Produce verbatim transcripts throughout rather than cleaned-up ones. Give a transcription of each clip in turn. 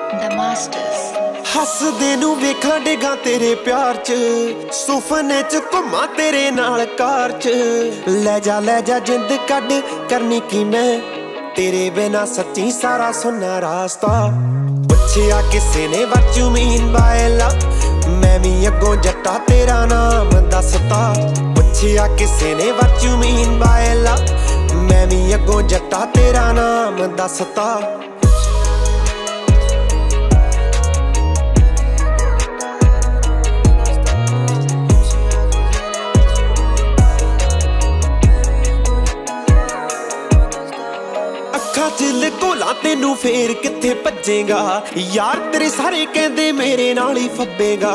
The Masters। हसदे नू वेखां डेगा तेरे प्यार च, सुफने च घुमा तेरे नाल कार च। लै जा लै जा जिंद कड करनी की मैं तेरे बिना सच्ची सारा सुनना रास्ता। पुछया किसे ने what you mean by love, मैं भी अगों जट्टा तेरा नाम दसता। पुछया किसे ने what you mean by love, मैं भी अगों जट्टा तेरा नाम दसता। चिल कोला तेनू फेर किथे भजेगा, यार तेरे सारे कहंदे मेरे नाल ही फब्बेगा।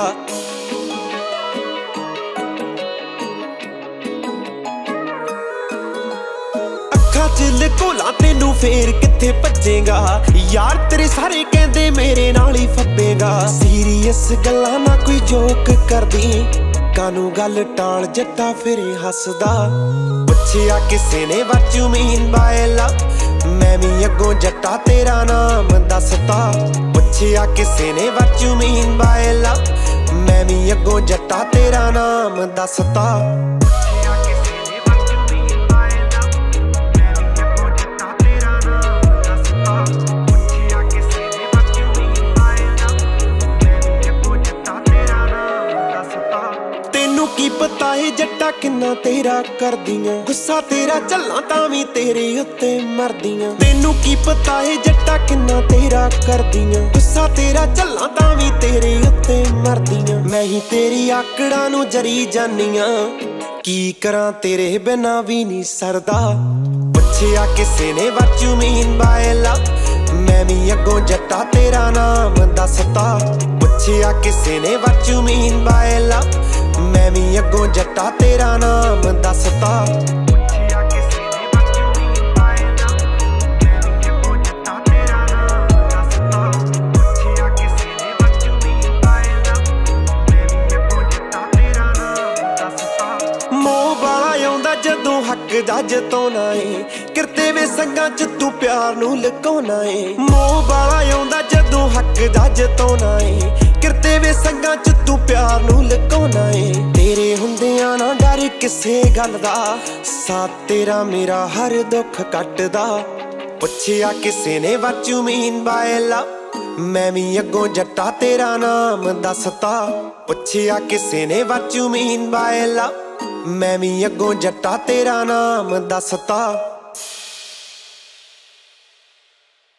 अखा चिल कोला तेनू फेर किथे भजेगा, यार तेरे सारे कहंदे मेरे नाल ही फब्बेगा। सीरियस गल्लां ना कोई जोक करदी, कानू गल टाल जट्टा फिरे हसदा। पुछया किसे ने what you mean by love, मैं भी अगों जट्टा तेरा नाम दसता। पुछया किसे ने what you mean by love, मैं भी अगों जट्टा तेरा नाम दसता। की पता है जट्टा किन्ना तेरा कर दियां, गुस्सा तेरा चला तां भी तेरे उत्ते मरदियां। तेनू की पता है जट्टा किन्ना तेरा कर दियां, गुस्सा तेरा चला तां भी तेरे उत्ते मरदियां। मैं ही तेरी आकड़ा नू जरी जानियां, की करां तेरे बिना भी नहीं सरदा। पुछया किसे ने what you mean by love, मैं भी अगों जट्टा तेरा नाम दसता। पुछया किसे ने what you mean by love, मैं भी अगों जट्टा तेरा नाम दसता। पुछया किसे ने what you mean by love, मैं भी अगों जट्टा तेरा नाम दसता। पुछया किसे ने what you mean by love, मैं भी अगों जट्टा तेरा नाम दसता। मोह वाला आउंदा जदों हक दा जताउणा ए, किरते वे संगां च तू प्यार नू लुकाउणा ए। मोह वाला आउंदा जदों हक दा जताउणा ए, किरते वे संगां च तू प्यार नू लुकाउणा ए। तेरे हुंदियां ना डर किसे गल दा, साथ तेरा मेरा हर दुख कटदा। पुछया किसे ने what you mean by love, मैं भी अगों जट्टा तेरा नाम दसता। पुछया किसे ने what you mean by love, मैं भी अगों जट्टा तेरा नाम दसता।